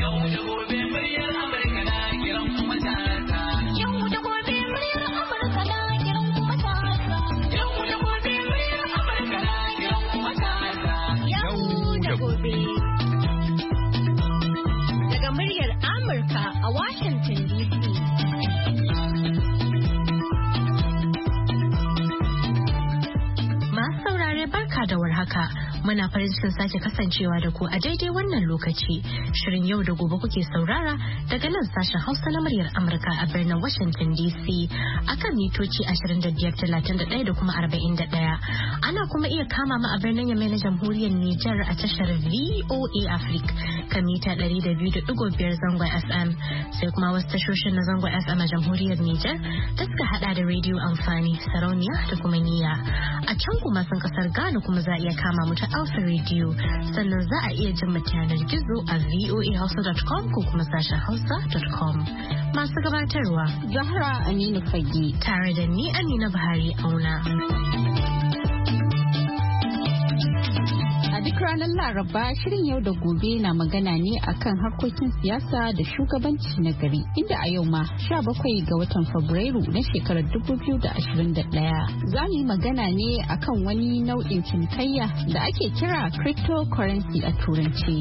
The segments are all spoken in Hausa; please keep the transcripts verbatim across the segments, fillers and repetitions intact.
Muna farin cikin sake kasancewa da ku a daidai wannan lokaci. Shirin yau da gobe kuke saurara daga nan sashen Hausa na muryar Amurka a birnin Washington D C akan mitoci ashirin da biyar, talatin da ɗaya da kuma arba'in da ɗaya. Ana kuma iya kama mu a birnin Yamai na Jamhuriyar Nijar a tashar V O A Africa kan mita ɗari da biyu da ɗigo biyar zangon F M. Sai kuma wasu tashoshin na zangon F M a Jamhuriyar Nijar da suka hada da rediyo amfani, sarauniya da kuma niyya. A can kuma sun kasar Ghana kuma za a iya kama mu ta Alpha Radio, sannan za a iya jin yanar gizo a voa hausa dot com ko kuma sashen hausa dot com. Masu gabatarwa Zahra Aminu Fage tare da ni Amina Buhari Auna. A duk ranar Laraba shirin yau da gobe na magana ne akan harkokin siyasa da shugabanci na gari, inda a yau ma sha bakwai ga watan Fabrairu na shekarar dubu biyu da ashirin da ɗaya za mu yi magana ne akan wani nau'in cinikayya da ake kira cryptocurrency a turanci.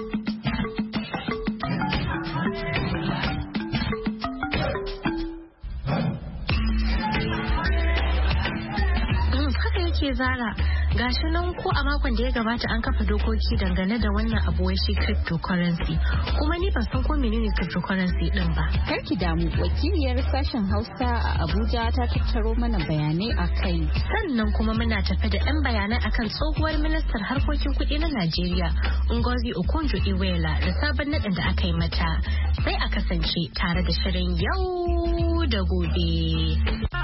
Zara, gashi nan ko a makon da ya gabata an kafa dokoki dangane da wannan abu wai shi cryptocurrency, kuma ni ban san ko menene cryptocurrency din ba. Kar ki damu, wakiliyar sashen Hausa a Abuja ta tattaro mana bayanai a kai. Sannan kuma muna tafe da ɗan bayanai akan tsohuwar ministar harkokin kuɗi na Najeriya Ngozi Okonjo-Iweala da sabon naɗin da aka yi mata. Sai a kasance tare da shirin yau da gobe.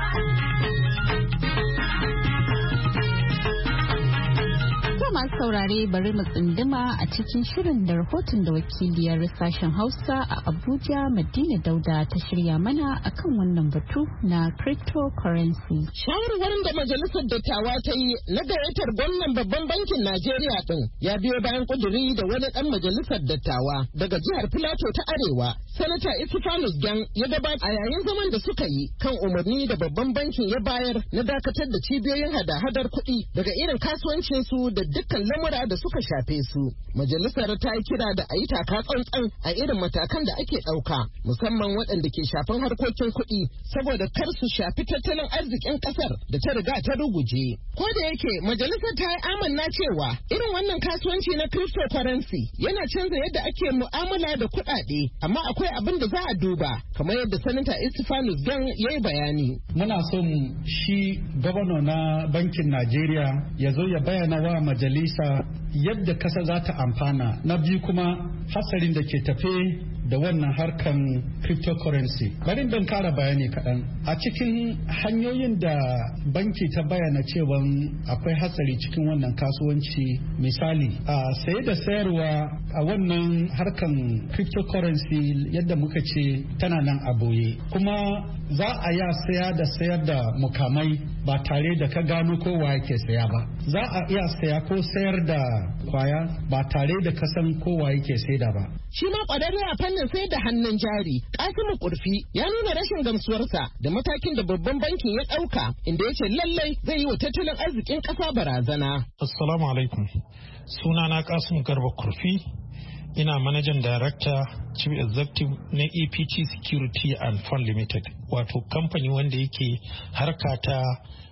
Masu saurare bari mu tsunduma a cikin shirin da rahoton da wakiliyar sashen Hausa a Abuja Madina Dauda ta shirya mana akan wannan batu na cryptocurrency. Shawarwarin da majalisar dattawa ta yi na gayyatar gwamnan babban bankin Najeriya din ya biyo bayan kuduri da wani dan majalisar dattawa daga jihar Filato ta Arewa, Sanata Isifanus Gang ya gabata a yayin zaman da suka yi kan umarni da babban bankin ya bayar na dakatar da cibiyoyin hada-hadar kuɗi daga irin kasuwancinsu da dukkan lamura da suka shafe su. Majalisar ta yi kira da a yi taka tsantsan a irin matakan da ake ɗauka, musamman waɗanda ke shafin harkokin kuɗi, saboda kar su shafi tattalin arzikin ƙasar da ta riga ta ruguje. Ko da yake majalisar ta yi amanna cewa irin wannan kasuwanci na cryptocurrency yana canza yadda ake mu'amala da kuɗaɗe, amma akwai abin da za a duba, kamar yadda Sanata Isifanus Gang ya yi bayani. Muna son shi gwamna na bankin Najeriya ya zo ya bayyana wa majalisa yadda kasa za ta amfana. Na biyu kuma hasarin da ke tafe da wannan harkan cryptocurrency. Bari don kara bayani kaɗan. A cikin hanyoyin da banki ta bayyana cewa akwai hatsari cikin wannan kasuwanci, misali a saye da sayarwa a wannan harkan cryptocurrency yadda muka ce tana nan a boye. Kuma za a ya saya da sayar da mukamai ba tare da ka gano kowa yake saya ba. Za a iya saya ko sayar da kwaya ba tare da ka san kowa yake saida ba. Shi ma ƙwararre a fannin sai da hannun jari, Kasimu Kurfi ya nuna rashin gamsuwarsa da matakin da babban bankin ya ɗauka, inda ya ce lallai zai yi wa tattalin arzikin ƙasa barazana. Assalamu alaikum. Sunana Kasimu Garba Kurfi. Ina manajan director chief executive na A P T Security and Fund Limited, wato kamfani wanda yake harka ta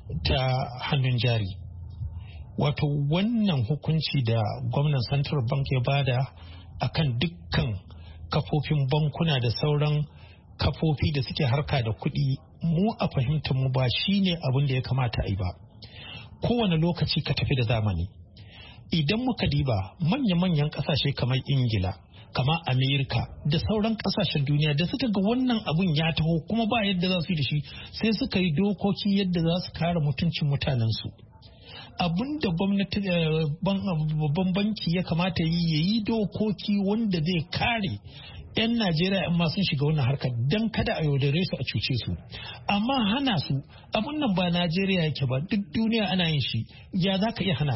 ta hannun jari. Wato wannan hukunci da gwamnan Central Bank ya bada akan dukkan kafofin bankuna da sauran kafofi da suke harka da kuɗi, mu a fahimtar mu ba shine abin da ya kamata a yi ba. Kowane lokaci ka tafi da zamani. Idan muka diba manya-manyan kasashe kamar Ingila, kamar Amerika da sauran kasashen duniya da suka ga wannan abun ya taho kuma ba yadda za su yi da shi, sai suka yi dokoki yadda za su kare mutuncin mutanensu. Abin da gwamnati babban banki ya kamata yi ya yi dokoki wanda zai kare 'yan Najeriya in ma sun shiga wannan harkar don kada a yaudare su a cuce su. Amma hana su abun nan ba Najeriya yake ba, duk duniya ana yin shi, ya za ka iya hana?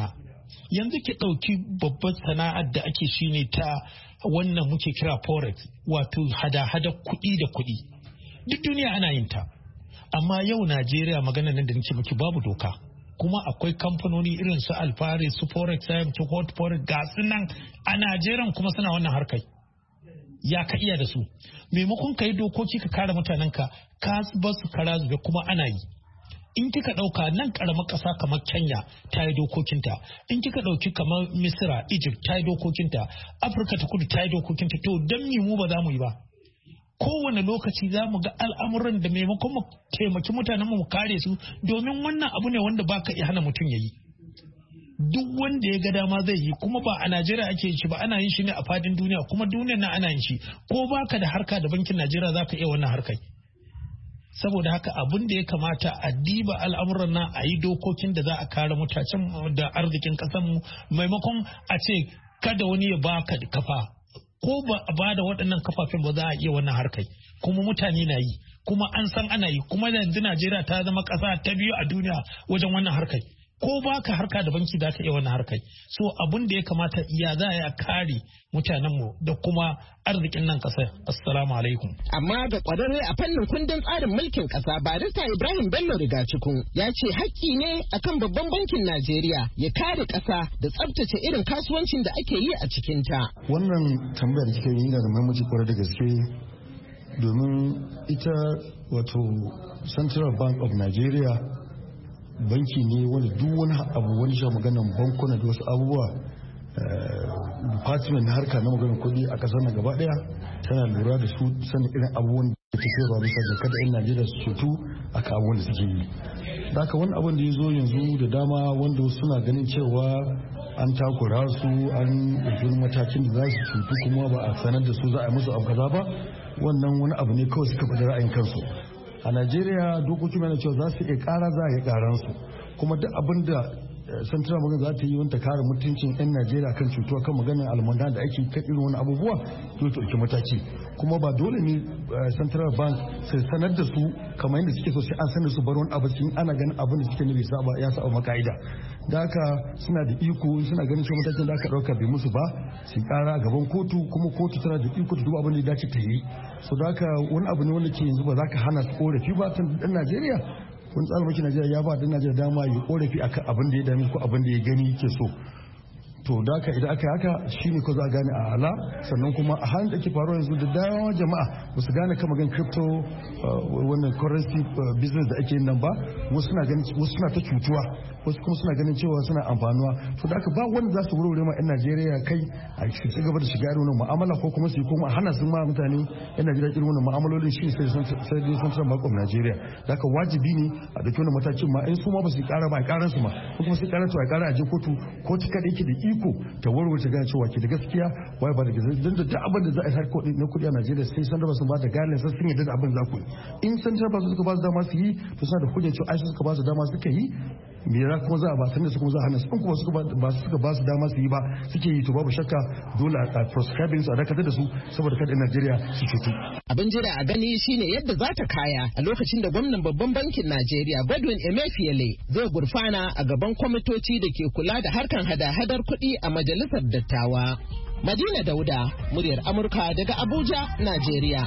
yanzu ki ɗauki babbar sana'ar da ake shine ta wannan muke kira forex, wato hada-hada kuɗi da kuɗi. Duk duniya ana yin ta, amma yau Najeriya magana nan da nake miki babu doka. Kuma akwai kamfanoni irin su Alfare, su Forex, su Hot Forex, ga su nan a Najeriya kuma suna wannan harkar. Ya ka iya da su. Maimakon ka yi dokoki ka kare mutanenka, ka ba su kara zube kuma ana yi. In kika ɗauka nan ƙaramar ƙasa kamar Kenya ta yi dokokinta, in kika ɗauki kamar Misira, Egypt ta yi dokokinta, Afirka ta kudu ta yi dokokinta, to don me mu ba za mu yi ba? Kowane lokaci za mu ga al'amuran da maimakon mu taimaki mutanen mu kare su, domin wannan abu ne wanda ba ka iya hana mutum ya yi. Duk wanda ya ga dama zai yi, kuma ba a Najeriya ake yin shi ba, ana yin shi ne a fadin duniya, kuma duniyar nan ana yin shi. Ko baka da harka da bankin Najeriya za ka iya wannan harkai. Saboda haka abin da ya kamata a diba al'amuran nan, a yi dokokin da za a kare mutacen da arzikin mu, maimakon a ce kada wani ya baka da kafa. Ko ba a ba da waɗannan kafafen ba za a iya wannan harkai, kuma mutane na yi, kuma an san ana yi, kuma yanzu Najeriya ta zama ƙasa ta biyu a duniya wajen wannan harkai. Ko ba ka harka da banki za ka iya wannan harkai. So abin da ya kamata iya za a yi a kare mutanenmu da kuma arzikin nan ƙasar. Assalamu alaikum. Amma da ƙwararre a fannin kundin tsarin mulkin ƙasa, barista Ibrahim Bello Rigacikun ya ce haƙƙi ne akan babban bankin Najeriya ya kare ƙasa da tsabtace irin kasuwancin da ake yi a cikinta. Wannan tambayar da kika yi yana da muhimmanci kwarai da gaske, domin ita wato Central Bank of Nigeria banki ne wanda duk wani abu wani sha maganan bankuna da wasu abubuwa, department na harka na maganin kuɗi a ƙasar na gaba ɗaya tana lura da su, sanin irin abubuwan da ke ba bisa da kada 'yan Najeriya su cutu a abubuwan da suke yi. Da haka wani abin da ya zo yanzu da dama wanda suna ganin cewa an takura su, an ɗauki matakin da za su cutu kuma ba a sanar da su za a yi musu abu kaza ba, wannan wani abu ne kawai suka faɗi ra'ayin kansu. A Najeriya dokoki mana cewa za su iya ƙara, za a yi ƙaransu, kuma duk abin da Central Bank za ta yi wanta kare mutuncin 'yan Najeriya kan cutuwa kan maganar almanda da ake kan irin wani abubuwa, to ta ɗauki mataki. Kuma ba dole ne Central Bank sai sanar da su kamar yadda suke so sai an sanar su bar wani abu cikin ana ganin abin da suke nufi saba ya saba maka'ida. Da haka suna da iko, suna ganin cewa matakin da aka ɗauka bai musu ba, su ƙara gaban kotu, kuma kotu tana da iko ta duba abin da ya dace ta yi. So da haka wani abu ne wanda ke yanzu ba za ka hana su korafi ba tun ɗan Najeriya. Wani tsarin mulkin Najeriya ya ba ɗan Najeriya dama ya korafi akan abin da ya dame ko abin da ya gani yake so. To da haka idan aka yi haka shi ne ko za a gane a ala, sannan kuma a halin da ke faruwa yanzu da dayawa jama'a ba su gane kama gan crypto wannan currency business da ake yin nan ba, wasu suna ganin wasu suna ta cutuwa, wasu kuma suna ganin cewa suna amfanuwa. To da haka ba wanda za su wurwure ma 'yan Najeriya kai a ci gaba da shiga irin wannan mu'amala, ko kuma su yi kuma hana su ma mutane 'yan Najeriya irin wannan mu'amalolin, shi ne sai dai Central Bank of Nigeria. Da haka wajibi ne a dauki wannan matakin ma in su ma ba su yi kara ba a karan su ma, ko kuma su kara to a kara a je kotu, kotu kada yake da iko ta warware gane cewa ke da gaskiya wai ba da gaskiya, don da duk abin da za a yi harko na kudi a Najeriya sai Central Bank sun ba da gane sai sun yadda da abin za ku yi. In Central Bank suka ba su dama su yi, to suna da hujjar cewa ai suka ba su dama suka yi, me ya kuma za a ba sanda su kuma za a hana su, in kuma suka ba suka ba su dama su yi ba suke yi, to babu shakka dole a proscribing su a dakatar da su saboda kada Najeriya su cutu. Abin jira a gani shine yadda za ta kaya a lokacin da gwamnan babban bankin Najeriya Godwin Emefiele zai gurfana a gaban kwamitoci da ke kula da harkan hada-hadar kuɗi a majalisar dattawa. Madina Dauda, muryar Amurka daga Abuja, Najeriya.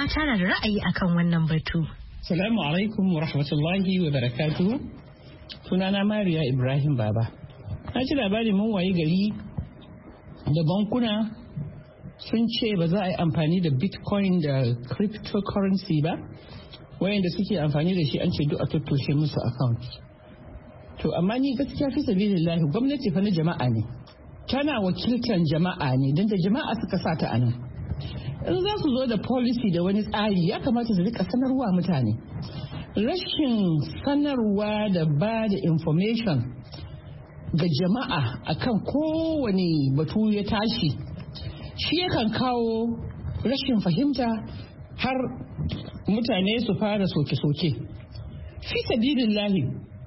ma tana da ra'ayi akan wannan batu. Salamu alaikum wa rahmatullahi wa barakatuhu. Sunana Mariya Ibrahim Baba. Na ji labari mun waye gari da bankuna sun ce ba za a yi amfani da Bitcoin da cryptocurrency ba. Wayanda suke amfani da shi an ce duk a tattoshe musu account. To amma ni gaskiya fi sabilillahi gwamnati fa na jama'a ne. Tana wakiltar jama'a ne don da jama'a suka sa ta anan. In za su zo da policy da wani tsari ya kamata su rika sanarwa mutane. Rashin sanarwa da ba da information ga jama'a akan kowane batu ya tashi shi yakan kawo rashin fahimta har mutane su fara soke-soke. Fi sabilillahi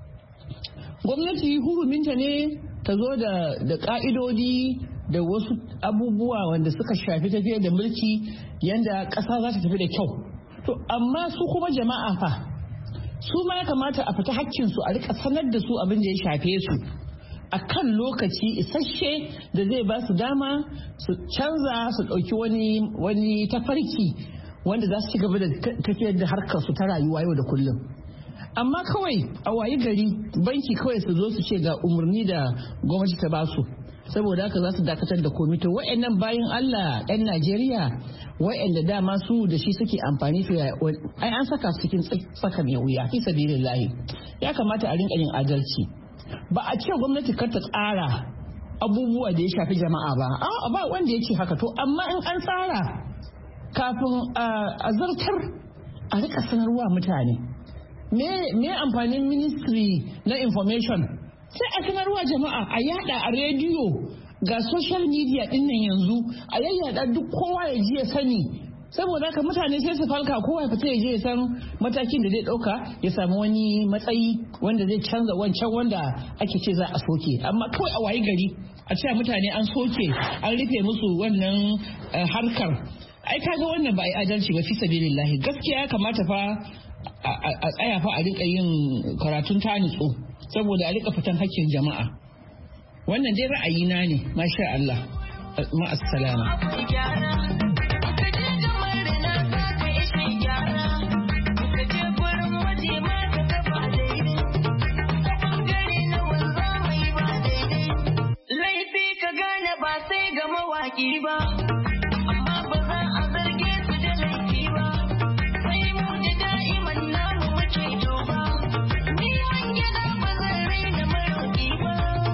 gwamnati huruminta ne ta zo da ka'idodi da wasu abubuwa wanda suka shafi tafiyar da mulki yadda ƙasa za ta tafi da kyau. To amma su kuma jama'a fa su ma ya kamata a fita hakkinsu a rika sanar da su abin da ya shafe su a kan lokaci isasshe da zai ba su dama su canza su ɗauki wani wani tafarki wanda za su ci gaba da tafiyar da harkar su ta rayuwa yau da kullum. Amma kawai a wayi gari banki kawai su zo su ce ga umarni da gwamnati ta ba su saboda haka za su dakatar da komai. To wa'annan bayan Allah ɗan Najeriya wa'anda dama su da shi suke amfani to ai an saka su cikin tsaka mai wuya fi sabilillahi. Ya kamata a rinka yin adalci. Ba a ce gwamnati kar ta tsara abubuwa da ya shafi jama'a ba. A ba wanda ya ce haka to amma in an tsara kafin a zartar a rika sanarwa mutane. Me amfanin ministry na information? Sai a sanarwa jama'a a yada a rediyo ga social media din nan yanzu a yayyada duk kowa ya ji ya sani saboda haka mutane sai su falka kowa ya fita ya je ya san matakin da zai dauka ya samu wani matsayi wanda zai canza wancan wanda ake ce za a soke. Amma kawai a wayi gari a ce mutane an soke an rufe musu wannan harkar ai kaga wannan ba ai adalci ba fi sabilillahi. Gaskiya ya kamata fa a tsaya fa a rika yin karatun tanitso saboda a rika fitan hakkin jama'a. Wannan dai ra'ayina ne, masha Allah. Ma'assalama. Laifi ka gane ba sai ga mawaki ba, amma ba za a zarge su da laifi ba, sai mu ji da'iman namu muke duba. Ni wange na ba zan raina maroƙi ba.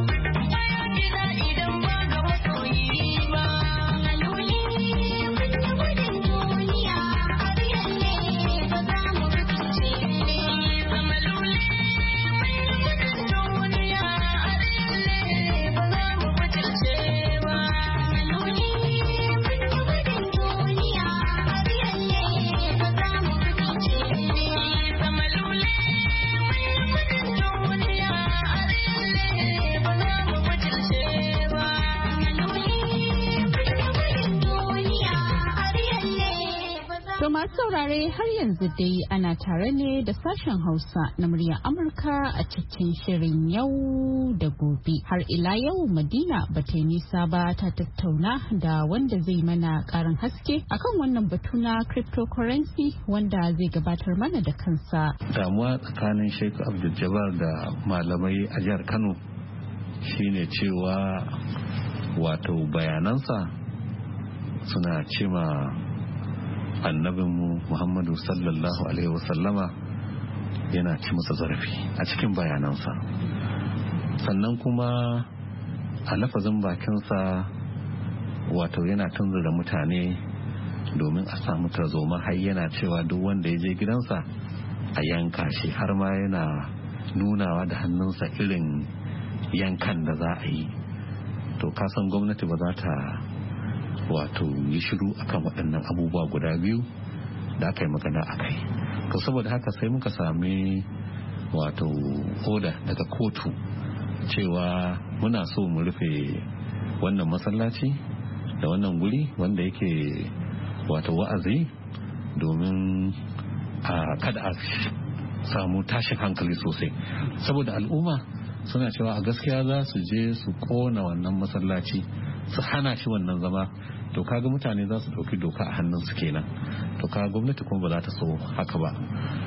saurare har yanzu dai ana tare ne da sashen Hausa na muryar Amurka a cikin shirin yau da gobe. Har ila yau Madina ba ta yi nisa ba ta tattauna da wanda zai mana karin haske akan wannan batu na cryptocurrency wanda zai gabatar mana da kansa. Damuwa tsakanin Sheikh Abdul Jabbar da malamai a jihar Kano shine cewa wato bayanansa suna cima annabinmu Muhammadu sallallahu alaihi wasallama yana ci masa zarafi a cikin bayanansa, sannan kuma a lafazin bakinsa wato yana tunzura mutane domin a samu tarzoma, har yana cewa duk wanda ya je gidansa a yanka shi, har ma yana nunawa da hannunsa irin yankan da za a yi. To kasan gwamnati ba za ta wato yi shiru akan waɗannan abubuwa guda biyu da aka yi magana a kai. To saboda haka sai muka sami wato oda daga kotu cewa muna so mu rufe wannan masallaci da wannan guri wanda yake wato wa'azi domin a kada a samu tashin hankali sosai, saboda al'umma suna cewa a gaskiya za su je su kona wannan masallaci su hana shi wannan zama, to kaga mutane za su ɗauki doka a hannunsu kenan. To kaga gwamnati kuma ba za ta so haka ba,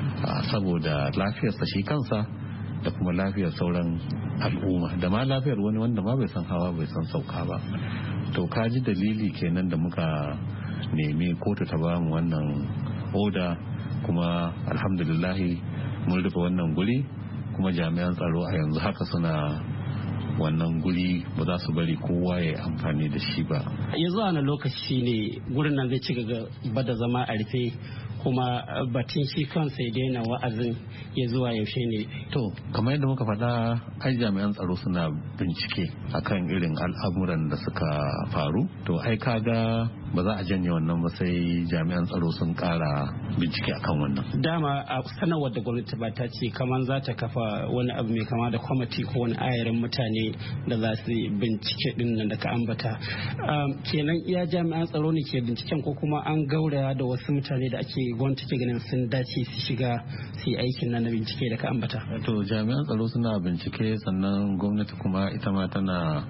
saboda lafiyarsa shi kansa da kuma lafiyar sauran al'umma da ma lafiyar wani wanda ma bai san hawa bai san sauka ba. To kaji dalili kenan da muka nemi kotu ta ba mu wannan oda, kuma alhamdulillahi mun rufe wannan guri, kuma jami'an tsaro a yanzu haka suna wannan guri ba za su bari kowa ya amfani da shi ba. Yanzu a lokaci ne gurin nan zai ci gaba da zama a rufe, kuma batun shi kansa ya daina wa'azin ya zuwa yaushe ne? To kamar yadda muka faɗa, ai jami'an tsaro suna bincike akan irin al'amuran da suka faru. To ai kaga ba za a janye wannan ba sai jami'an tsaro sun ƙara bincike akan wannan. Dama a sanarwar da gwamnati ba ta ce kamar za ta kafa wani abu mai kama da kwamiti ko wani ayarin mutane da za su bincike din nan da ka ambata. Kenan iya jami'an tsaro ne ke binciken ko kuma an gauraya da wasu mutane da ake gwamnati ke ganin sun dace su shiga su yi aikin nan na bincike da ka ambata? To jami'an tsaro suna bincike, sannan gwamnati kuma ita ma tana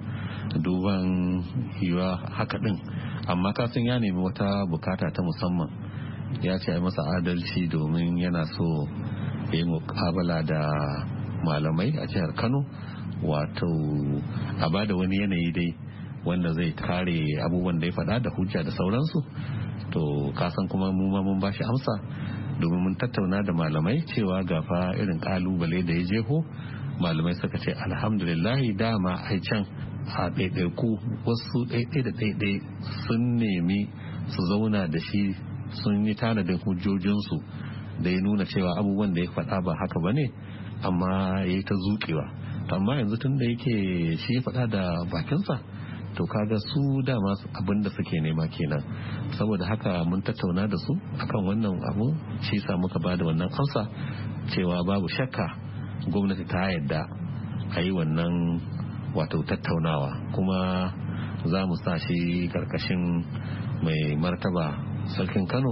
duban yiwa haka din, amma kasan ya nemi wata bukata ta musamman. Ya ce ai masa adalci domin yana so ya yi mukabala da malamai a jihar Kano, wato a bada wani yanayi dai wanda zai kare abubuwan da ya faɗa da hujja da sauransu. To kasan kuma mu ma mun bashi amsa, domin mun tattauna da malamai cewa gafa irin kalubale da ya jeho. Malamai suka ce alhamdulillahi, dama ai can a ɗaiɗaiku wasu ɗaiɗai da ɗaiɗai sun nemi su zauna da shi, sun yi tanadin hujjojinsu da ya nuna cewa abubuwan da ya faɗa ba haka ba ne, amma ya yi ta zuƙewa. Amma yanzu tun da yake shi ya faɗa da bakinsa, to kaga su dama abin da suke nema kenan. Saboda haka mun tattauna da su akan wannan abu, shi sa muka ba da wannan amsa cewa babu shakka gwamnati ta yadda a yi wannan wato tattaunawa, kuma za mu sa shi karkashin mai martaba sarkin Kano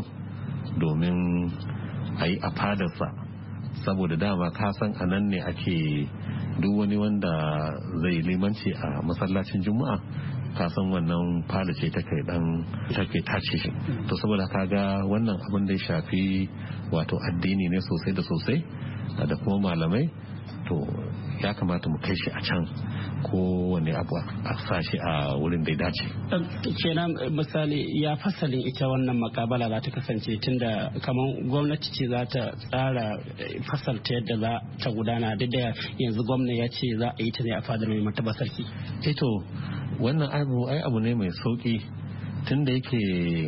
domin a yi a fadarsa, saboda dama kasan a nan ne ake duk wani wanda zai limanci a masallacin juma'a, kasan wannan fada ce take dan take tace shi. To saboda kaga wannan abin da ya shafi wato addini ne sosai da sosai da kuma malamai, to ya kamata mu kai shi a can ko wani abu a sashi a wurin da ya dace. Kenan misali ya fasalin ita wannan makabala za ta kasance, tunda kamar gwamnati ce za ta tsara fasalta yadda za ta gudana, duk da yanzu gwamna ya ce za a yi ta ne a fadar mai martaba sarki. Eto wannan abu ai abu ne mai sauki, tunda yake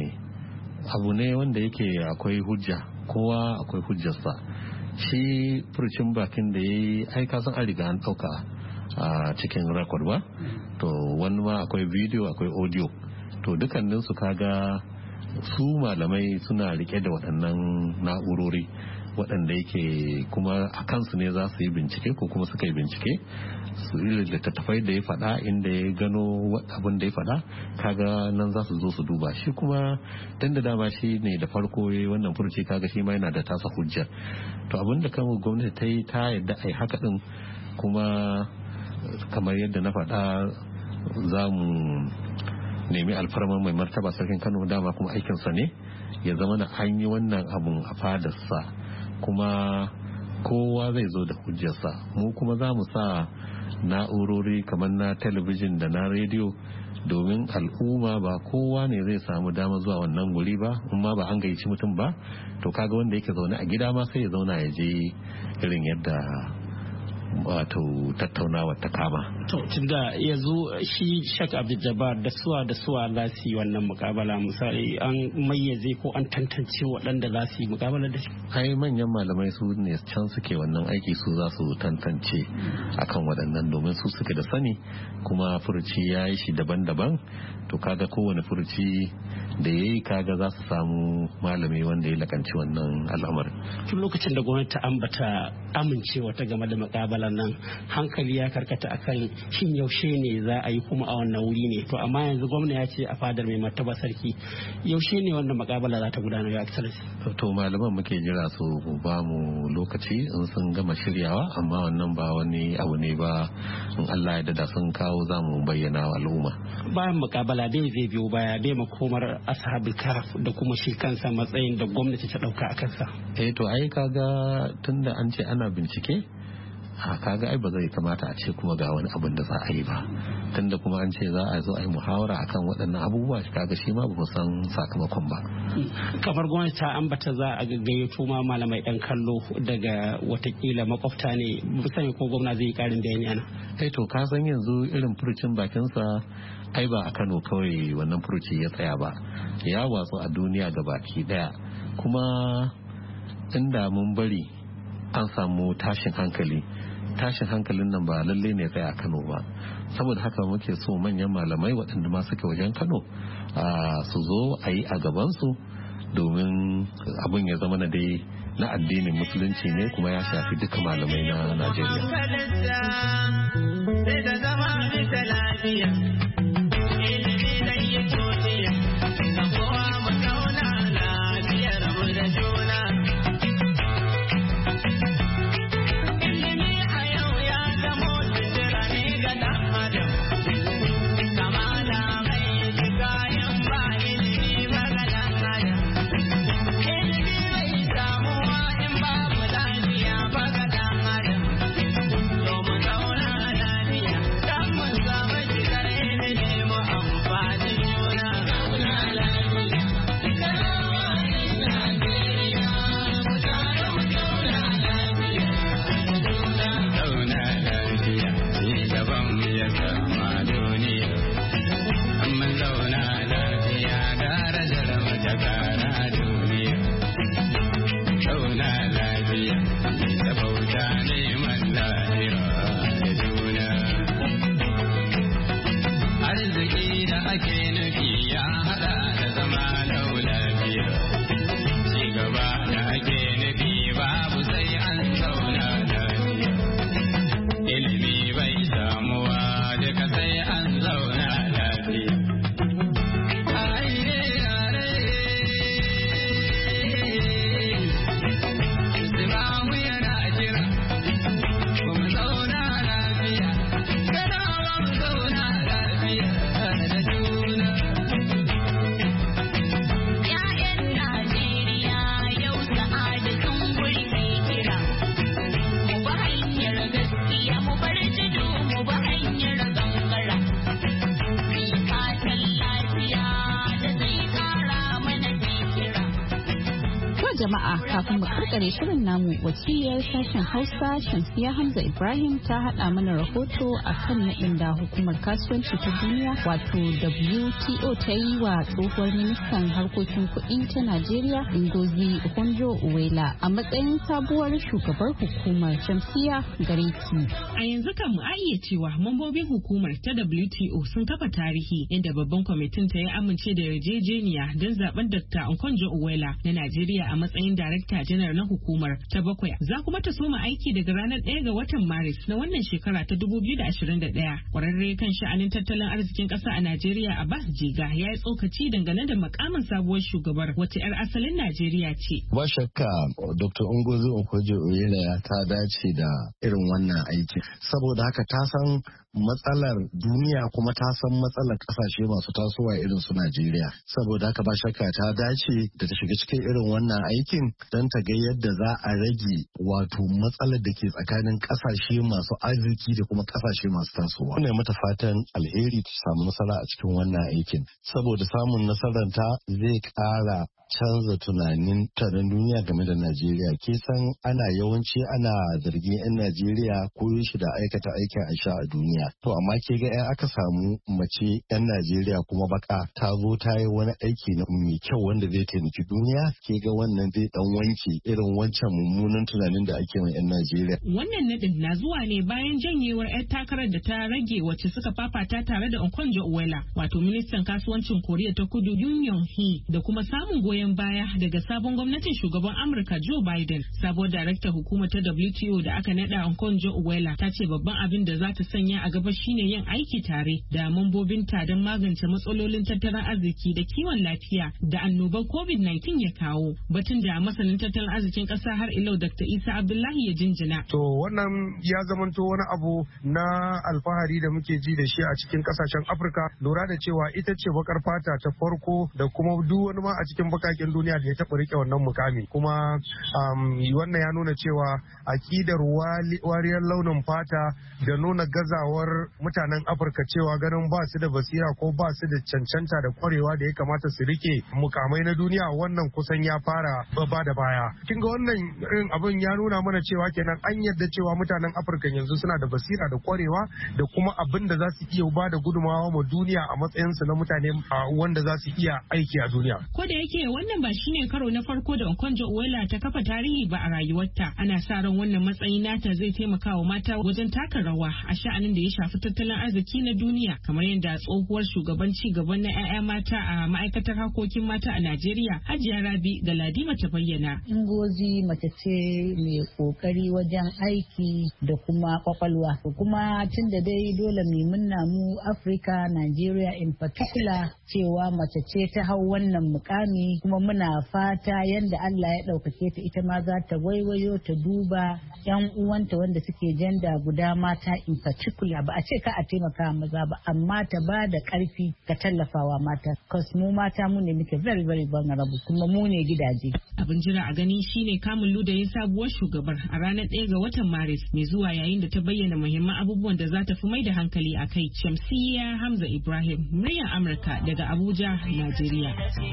abu ne wanda yake akwai hujja, kowa akwai hujjarsa. Shi furucin bakin da ya yi aika sun an riga an ɗauka a cikin record ba, to wani ma akwai video akwai audio, to dukkanin su kaga su malamai suna rike da waɗannan na'urori waɗanda yake kuma a kansu ne za su yi bincike ko kuma suka yi bincike su yi littattafai da ya faɗa, inda ya gano abin da ya faɗa, kaga nan za su zo su duba shi. Kuma tun da dama shi ne da farko ya wannan furuci, kaga shi ma yana da tasa hujjar. To abin da kama gwamnati ta yi ta yadda a yi haka ɗin, kuma kamar yadda na faɗa za mu nemi alfarmar mai martaba sarkin Kano, dama kuma aikinsa ne ya zama na an yi wannan abun a fadarsa, kuma kowa zai zo da hujjarsa. Mu kuma za mu sa na'urori kamar na talabijin da na rediyo, domin al'umma ba kowa ne zai samu dama zuwa wannan guri ba, amma ba an gayyaci mutum ba, to kaga wanda yake zaune a gida ma sai ya zauna ya je irin yadda wato tattaunawa ta kama. To tunda yanzu shi Sheikh Abdul Jabbar da suwa da suwa za su yi wannan mukabala, misali an mayyaze ko an tantance waɗanda za su yi mukabala da shi? Ai manyan malamai su ne can suke wannan aiki, su za su tantance akan waɗannan, domin su suke da sani, kuma furuci ya yi shi daban-daban. To kaga kowane furuci da ya yi kaga za su samu malami wanda ya lakanci wannan al'amarin. Tun lokacin da gwamnati ta ambata amincewa ta game da mukabalar nan hankali ya karkata akan shin yaushe ne za a yi kuma a wannan wuri ne, to amma yanzu gwamna ya ce a fadar mai martaba sarki, yaushe ne wannan mukabala za ta gudana ya excellency? To malaman muke jira su ba mu lokaci in sun gama shiryawa, amma wannan ba wani abu ne ba, in Allah ya dada sun kawo za mu bayyana wa al'umma. Bayan mukabala dai zai biyo baya dai makomar ashabul kahf da kuma shi kansa matsayin da gwamnati ta dauka a kansa. Eh to ai kaga tunda an ce ana bincike, a kaga ai ba zai kamata a ce kuma ga wani abin da za a yi ba, tunda kuma an ce za a zo a yi muhawara akan waɗannan abubuwa, kaga shi ma ba san sakamakon ba. Kamar gwamnati ta ambata za a gayyato ma malamai ɗan kallo daga watakila makwabta ne, sani ko gwamna zai yi ƙarin bayani ana? Eh to ka san yanzu irin furucin bakinsa ai ba a Kano kawai wannan furuci ya tsaya ba, ya watsu a duniya gabaki daya, kuma inda mun bari an samu tashin hankali tashin hankalin nan ba lalle ne tsaya a Kano ba. Saboda haka muke so manyan malamai waɗanda ma suke wajen Kano su zo a yi a gabansu, domin abin ya zama na dai na addinin musulunci ne kuma ya shafi duka malamai na Najeriya. jama'a kafin mu karkare shirin namu wakiliyar sashen Hausa Shamsiya Hamza Ibrahim ta hada mana rahoto akan naɗin da hukumar kasuwanci ta duniya wato W T O ta yi wa tsohuwar ministan harkokin kuɗi ta Najeriya Ngozi Okonjo-Iweala a matsayin sabuwar shugabar hukumar. Shamsiya Gareki. A yanzu kan mu iya cewa mambobin hukumar ta W T O sun kafa tarihi inda babban kwamitin ta ya amince da yarjejeniya don zaben Doctor Okonjo-Iweala na Najeriya a matsayin Darakta Janar na hukumar ta bakwai. Za kuma ta soma aiki daga ranar ɗaya ga watan Maris na wannan shekara ta dubu biyu da ashirin da ɗaya. Kwararre kan sha'anin tattalin arzikin ƙasa a Najeriya Abbas Jiga ya yi tsokaci dangane da makamin sabuwar shugabar wacce 'yar asalin Najeriya ce. Ba shakka Doctor Ngozi Okonjo-Iweala ta dace da irin wannan aikin saboda haka ta san matsalar duniya kuma ta san matsalar kasashe masu tasowa irin su Najeriya. Saboda haka ba shakka ta dace da ta shiga cikin irin wannan aikin don ta ga yadda za a rage wato matsalar da ke tsakanin kasashe masu arziki da kuma kasashe masu tasowa. Ina mata fatan alheri ta samu nasara a cikin wannan aikin saboda samun nasarar ta zai kara canza tunanin taron duniya game da Najeriya. Ke san ana yawanci ana zargin 'yan Najeriya ko shi da aikata aikin aisha a duniya. duniya. To amma ke ga yan aka samu mace yan Najeriya kuma baka ta zo ta yi wani aiki na mai kyau wanda zai taimaki duniya, ke ga wannan zai dan wanke irin wancan mummunan tunanin da ake wa yan Najeriya. Wannan nadin na zuwa ne bayan janyewar yar takarar da ta rage wacce suka fafata tare da Okonjo-Iweala, wato ministan kasuwancin Koriya ta Kudu Yoon Yong-hee, da kuma samun goyon baya daga sabon gwamnatin shugaban Amurka Joe Biden. Sabuwar daraktar hukumar ta W T O da aka nada Okonjo-Iweala ta ce babban abin da za ta sanya a gaba shine yin aiki tare da mambobinta don magance matsalolin tattalin arziki da kiwon lafiya da annobar COVID nineteen ya kawo. Batun da masanin tattalin arzikin ƙasa har ilau Doctor Isa Abdullahi ya jinjina. To wannan ya zamanto wani abu na alfahari da muke ji da shi a cikin kasashen Afirka, lura da cewa ita ce bakar fata ta farko da kuma duk wani ma a cikin bakakin duniya da ya taɓa rike wannan mukami. Kuma wannan ya nuna cewa akidar wariyar launin fata da nuna gazawar mutanen Afirka cewa ganin ba su da basira ko ba su da cancanta da kwarewa da ya kamata su rike mukamai na duniya, wannan kusan ya fara ba da baya. Kin ga wannan irin abin ya nuna mana cewa kenan an yarda cewa mutanen Afirka yanzu suna da basira da kwarewa da kuma abin da za su iya ba da gudumawa ma duniya a matsayinsu na mutane wanda za su iya aiki a duniya. Ko da yake wannan ba shine karo na farko da Okonjo-Iweala ta kafa tarihi ba a rayuwarta, ana sa ran wannan matsayi nata zai taimaka wa mata wajen taka rawa a sha'anin da ya shafi tattalin arziki na duniya, kamar yadda tsohuwar shugaban ci gaban na 'ya'ya mata a ma'aikatar harkokin mata a Najeriya Hajiya Rabi Galadima ta bayyana. Ngozi mace ce mai kokari wajen aiki da kuma kwakwalwa. Kuma tun da dai dole mu munna mu Africa, Nigeria in particular, cewa mace ce ta hau wannan mukami, kuma muna fata yanda Allah ya ɗaukake ta ita ma za ta waiwayo ta duba yan uwanta wanda suke janda guda mata in particular, ba a ce ka a taimaka maza ba, amma ta ba da ƙarfi ga tallafawa mata, cause mu mata mu ne muke very very vulnerable, kuma mu ne gidaje. Abin jira a gani shine kamun ludayin sabuwar shugabar a ranar ɗaya ga watan Maris mai zuwa, yayin da ta bayyana muhimman abubuwan da za ta fi mai da hankali a kai. Shamsiyya Hamza Ibrahim, muryar Amurka daga Abuja, Najeriya.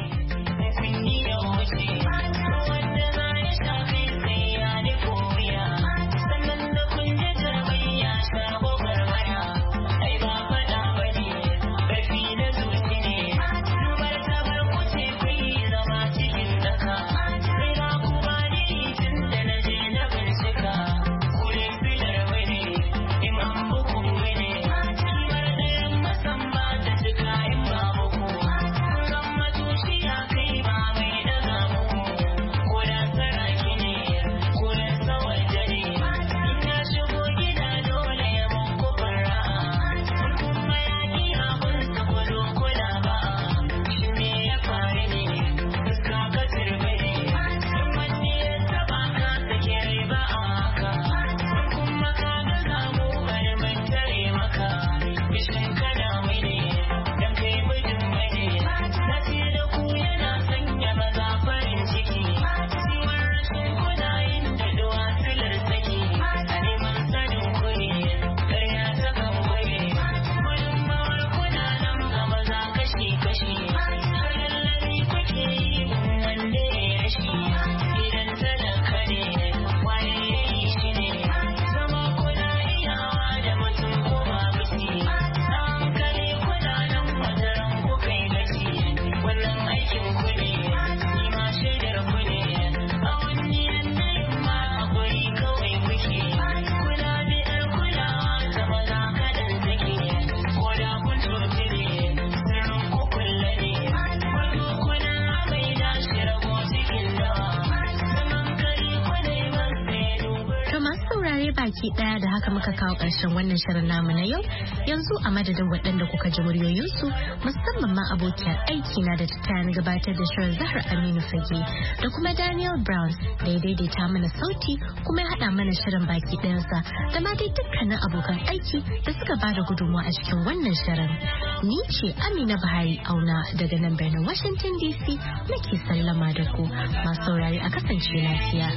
baki daya da haka muka kawo ƙarshen wannan shirin namu na yau. Yanzu a madadin waɗanda kuka ji muryoyinsu, musamman ma abokiyar aiki na da ta na gabatar da shirin Zahra Aminu Fage da kuma Daniel Brown da ya daidaita mana sauti kuma ya haɗa mana shirin baki ɗayansa da ma dai dukkanin abokan aiki da suka ba da gudunmawa a cikin wannan shirin. Ni ce Amina Buhari Auna daga nan birnin Washington D C nake sallama da ku masu saurari a kasance lafiya.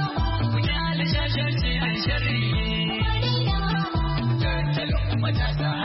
Matasa